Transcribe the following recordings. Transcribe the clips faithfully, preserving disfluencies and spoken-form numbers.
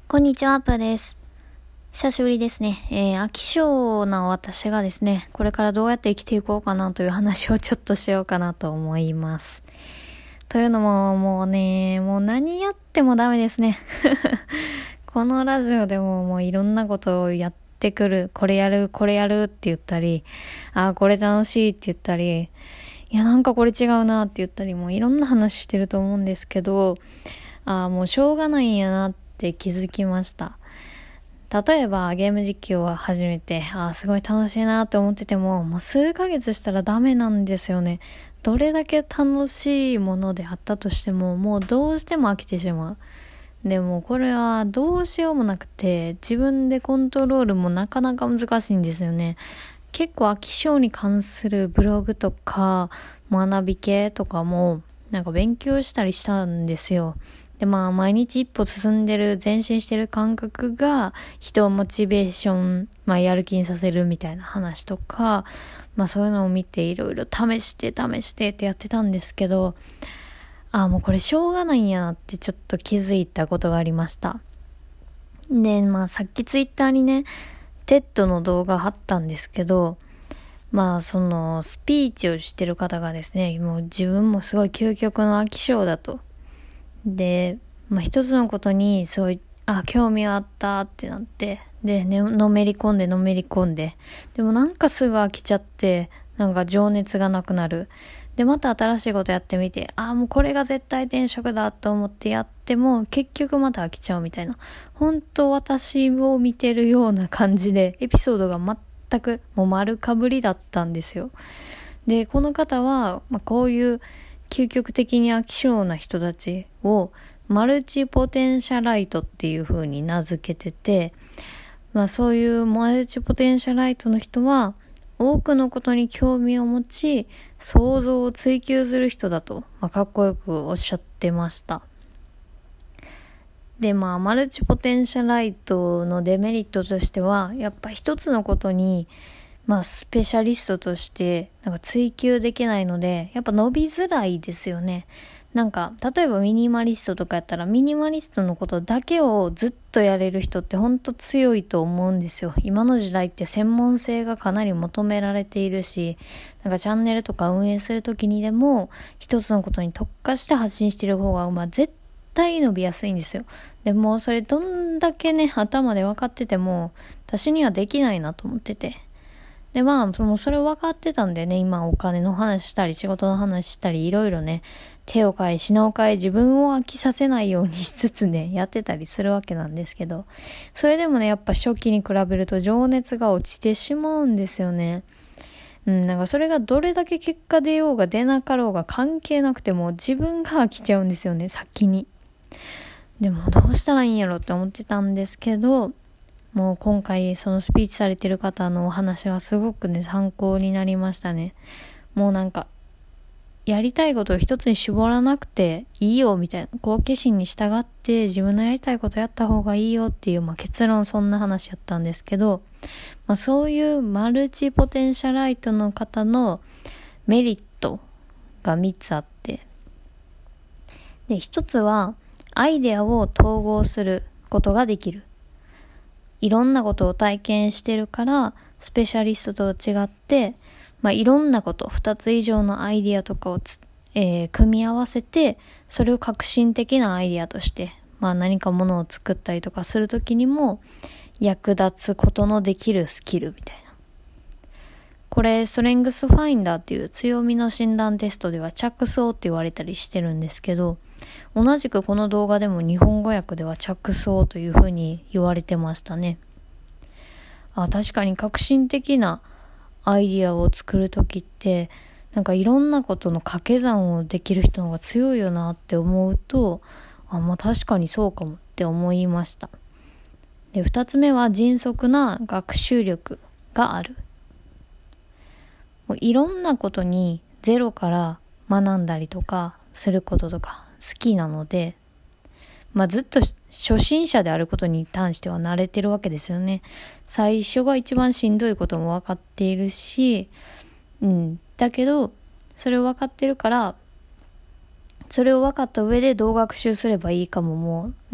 こんにちは、アップです。久しぶりですね。えー、飽き性な私がですね、これからどうやって生きていこうかなという話をちょっとしようかなと思います。というのも、もうね、もう何やってもダメですね。このラジオでももういろんなことをやってくる、これやる、これやるって言ったり、あーこれ楽しいって言ったり、いやなんかこれ違うなって言ったり、もういろんな話してると思うんですけど、あーもうしょうがないんやなって気づきました。例えばゲーム実況を始めて、あーすごい楽しいなって思ってても、もう数ヶ月したらダメなんですよね。どれだけ楽しいものであったとしても、もうどうしても飽きてしまう。でもこれはどうしようもなくて、自分でコントロールもなかなか難しいんですよね。結構飽き性に関するブログとか学び系とかもなんか勉強したりしたんですよ。でまあ毎日一歩進んでる、前進してる感覚が人をモチベーション、まあやる気にさせるみたいな話とか、まあそういうのを見ていろいろ試して試してってやってたんですけど、ああもうこれしょうがないんやなってちょっと気づいたことがありました。でまあさっきツイッターにね、テッドの動画貼ったんですけど、まあそのスピーチをしてる方がですね、もう自分もすごい究極の飽き性だと。で、まあ一つのことにすごい、あ、興味あったってなって、で、ね、のめり込んでのめり込んで、でもなんかすぐ飽きちゃって、なんか情熱がなくなる。で、また新しいことやってみて、あ、もうこれが絶対転職だと思ってやっても、結局また飽きちゃうみたいな。本当私を見てるような感じで、エピソードが全くもう丸かぶりだったんですよ。で、この方は、まあ、こういう究極的に飽き性な人たちをマルチポテンシャライトっていう風に名付けてて、まあそういうマルチポテンシャライトの人は多くのことに興味を持ち、想像を追求する人だと、まあ、かっこよくおっしゃってました。でまあマルチポテンシャライトのデメリットとしては、やっぱ一つのことにまあスペシャリストとしてなんか追求できないので、やっぱ伸びづらいですよね。なんか例えばミニマリストとかやったら、ミニマリストのことだけをずっとやれる人ってほんと強いと思うんですよ。今の時代って専門性がかなり求められているし、なんかチャンネルとか運営するときにでも一つのことに特化して発信してる方がまあ絶対伸びやすいんですよ。でもそれどんだけね頭で分かってても私にはできないなと思ってて、でまあもうそれ分かってたんでね、今お金の話したり仕事の話したりいろいろね、手を変え品を変え自分を飽きさせないようにしつつねやってたりするわけなんですけど、それでもねやっぱ初期に比べると情熱が落ちてしまうんですよね。うん、なんかそれがどれだけ結果出ようが出なかろうが関係なくても自分が飽きちゃうんですよね、先に。でもどうしたらいいんやろって思ってたんですけど、もう今回そのスピーチされてる方のお話はすごくね参考になりましたね。もうなんかやりたいことを一つに絞らなくていいよみたいな、好奇心に従って自分のやりたいことやった方がいいよっていう、まあ、結論そんな話やったんですけど、まあ、そういうマルチポテンシャライトの方のメリットがみっつあって、で一つはアイデアを統合することができる。いろんなことを体験してるから、スペシャリストと違って、まあ、いろんなこと、二つ以上のアイディアとかをつ、えー、組み合わせて、それを革新的なアイディアとして、まあ何かものを作ったりとかするときにも役立つことのできるスキルみたいな。これ、ストレングスファインダーっていう強みの診断テストでは着想って言われたりしてるんですけど、同じくこの動画でも日本語訳では着想というふうに言われてましたね。あ、確かに革新的なアイディアを作るときってなんかいろんなことの掛け算をできる人の方が強いよなって思うと、あ、まあ確かにそうかもって思いました。で、二つ目は迅速な学習力がある。もういろんなことにゼロから学んだりとかすることとか好きなので、まあずっと初心者であることに関しては慣れてるわけですよね。最初が一番しんどいことも分かっているし、うん、だけどそれを分かってるから、それを分かった上でどう学習すればいいかももうね、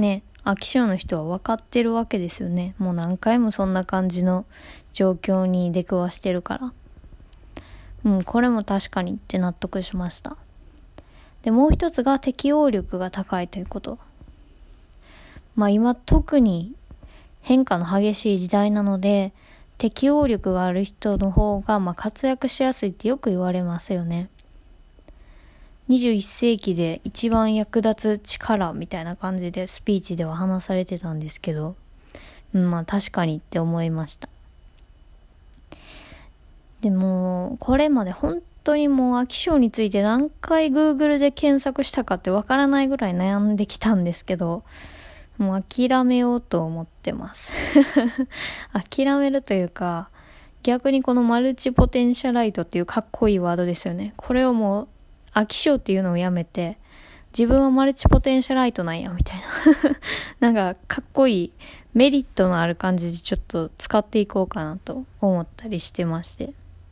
飽き性の人は分かってるわけですよね。もう何回もそんな感じの状況に出くわしてるから。うん、これも確かにって納得しました。で、もう一つが適応力が高いということ。まあ今特に変化の激しい時代なので、適応力がある人の方がまあ活躍しやすいってよく言われますよね。にじゅういっ世紀で一番役立つ力みたいな感じでスピーチでは話されてたんですけど、うん、まあ確かにって思いました。でもこれまで本当にもう飽き性について何回 Google で検索したかってわからないぐらい悩んできたんですけど、もう諦めようと思ってます諦めるというか、逆にこのマルチポテンシャライトっていうかっこいいワードですよね。これをもう飽き性っていうのをやめて、自分はマルチポテンシャライトなんやみたいななんかかっこいいメリットのある感じでちょっと使っていこうかなと思ったりしてまして、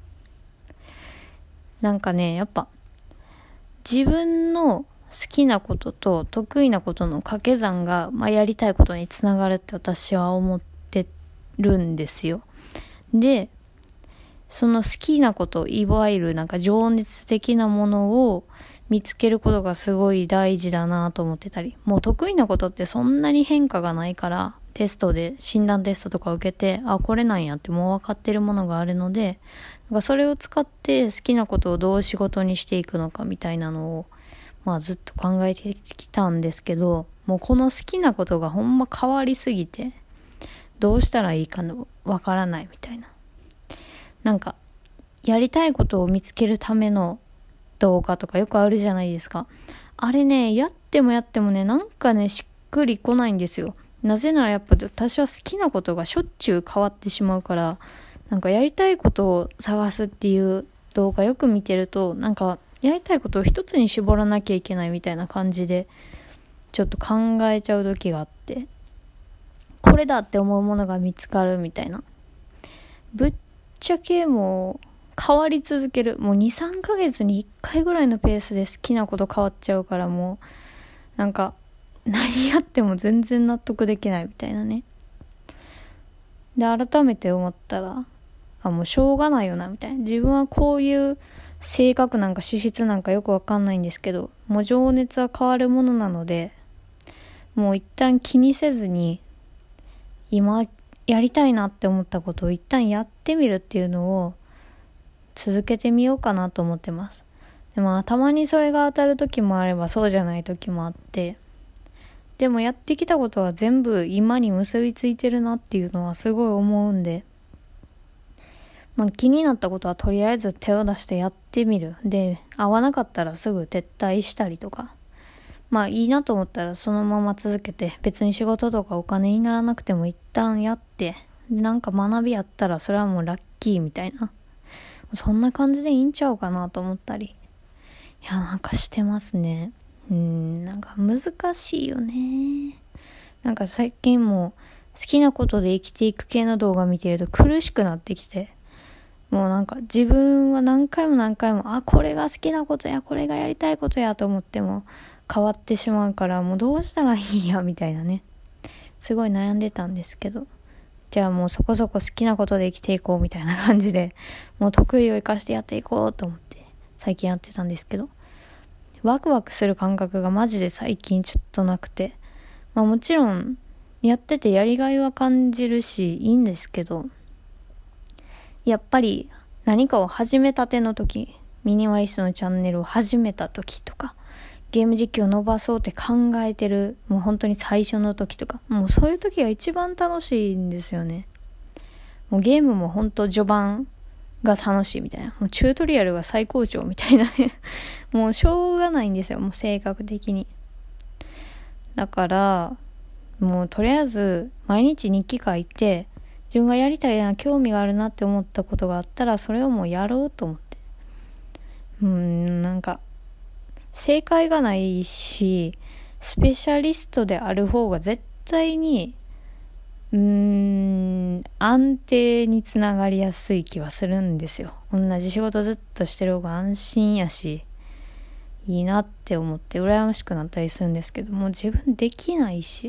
なんかね、やっぱ自分の好きなことと得意なことの掛け算が、まあ、やりたいことにつながるって私は思ってるんですよ。で、その好きなこと、いわゆるなんか情熱的なものを見つけることがすごい大事だなと思ってたり、もう得意なことってそんなに変化がないから、テストで診断テストとか受けて、あ、これなんやってもう分かってるものがあるので、なんかそれを使って好きなことをどう仕事にしていくのかみたいなのをまあずっと考えてきたんですけど、もうこの好きなことがほんま変わりすぎて、どうしたらいいかのわからないみたいな。なんか、やりたいことを見つけるための動画とかよくあるじゃないですか。あれね、やってもやってもね、なんかね、しっくりこないんですよ。なぜならやっぱ私は好きなことがしょっちゅう変わってしまうから、なんかやりたいことを探すっていう動画よく見てると、なんか、やりたいことを一つに絞らなきゃいけないみたいな感じでちょっと考えちゃう時があって、これだって思うものが見つかるみたいな。ぶっちゃけもう変わり続ける、もう にさんかげつにいっかいぐらいのペースで好きなこと変わっちゃうから、もうなんか何やっても全然納得できないみたいなね。で改めて思ったら、あ、もうしょうがないよなみたいな。自分はこういう性格なんか資質なんかよくわかんないんですけど、もう情熱は変わるものなので、もう一旦気にせずに、今やりたいなって思ったことを一旦やってみるっていうのを続けてみようかなと思ってます。でもたまにそれが当たる時もあればそうじゃない時もあって、でもやってきたことは全部今に結びついてるなっていうのはすごい思うんで、まあ、気になったことはとりあえず手を出してやってみる。で、合わなかったらすぐ撤退したりとか。まあいいなと思ったらそのまま続けて、別に仕事とかお金にならなくても一旦やって、なんか学びやったらそれはもうラッキーみたいな。そんな感じでいいんちゃうかなと思ったり。いや、なんかしてますね。うーん、なんか難しいよね。なんか最近も好きなことで生きていく系の動画見てると苦しくなってきて、もうなんか自分は何回も何回も、あ、これが好きなことや、これがやりたいことやと思っても変わってしまうから、もうどうしたらいいやみたいなね。すごい悩んでたんですけど、じゃあもうそこそこ好きなことで生きていこうみたいな感じで、もう得意を生かしてやっていこうと思って最近やってたんですけど、ワクワクする感覚がマジで最近ちょっとなくて、まあもちろんやっててやりがいは感じるしいいんですけど、やっぱり何かを始めたての時、ミニマリストのチャンネルを始めた時とか、ゲーム実況を伸ばそうって考えてる、もう本当に最初の時とか、もうそういう時が一番楽しいんですよね。もうゲームも本当序盤が楽しいみたいな、もうチュートリアルが最高潮みたいなねもうしょうがないんですよ、もう性格的に。だからもうとりあえず毎日日記書いて、自分がやりたいな、興味があるなって思ったことがあったらそれをもうやろうと思って、うーんなんか正解がないし、スペシャリストである方が絶対にうーん安定につながりやすい気はするんですよ。同じ仕事ずっとしてる方が安心やしいいなって思って羨ましくなったりするんですけども、自分できないし、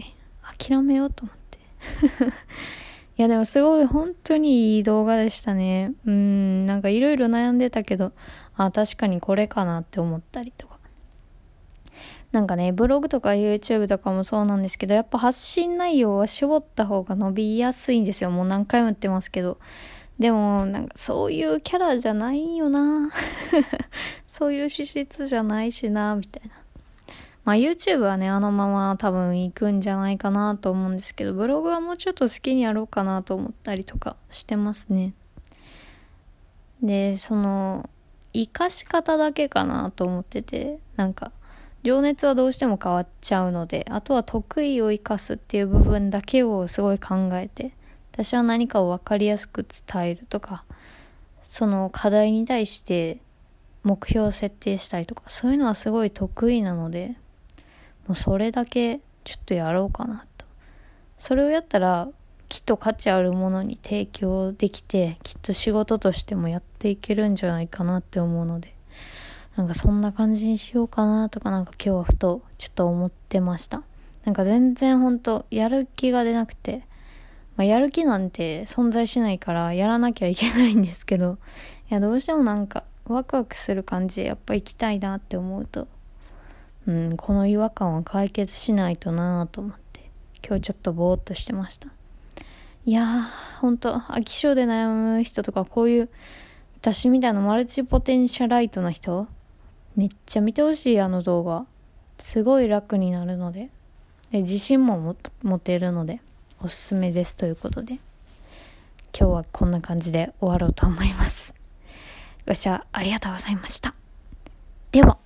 諦めようと思っていやでもすごい本当にいい動画でしたね。うーんなんかいろいろ悩んでたけど、あ確かにこれかなって思ったりとか、なんかねブログとか YouTube とかもそうなんですけど、やっぱ発信内容は絞った方が伸びやすいんですよ。もう何回も言ってますけど、でもなんかそういうキャラじゃないよなそういう資質じゃないしなみたいな。まあ YouTube はねあのまま多分行くんじゃないかなと思うんですけど、ブログはもうちょっと好きにやろうかなと思ったりとかしてますね。でその活かし方だけかなと思ってて、なんか情熱はどうしても変わっちゃうので、あとは得意を生かすっていう部分だけをすごい考えて、私は何かを分かりやすく伝えるとか、その課題に対して目標を設定したりとか、そういうのはすごい得意なので、もうそれだけちょっとやろうかなと。それをやったらきっと価値あるものに提供できて、きっと仕事としてもやっていけるんじゃないかなって思うので、なんかそんな感じにしようかなとか、なんか今日はふとちょっと思ってました。なんか全然ほんとやる気が出なくて、まあ、やる気なんて存在しないからやらなきゃいけないんですけど、いやどうしてもなんかワクワクする感じでやっぱ行きたいなって思うと、うんこの違和感は解決しないとなと思って、今日ちょっとぼーっとしてました。いやーほんと飽き性で悩む人とか、こういう私みたいなマルチポテンシャライトな人めっちゃ見てほしい。あの動画すごい楽になるので、で自信もも持てるのでおすすめですということで、今日はこんな感じで終わろうと思います。ご視聴ありがとうございました。では。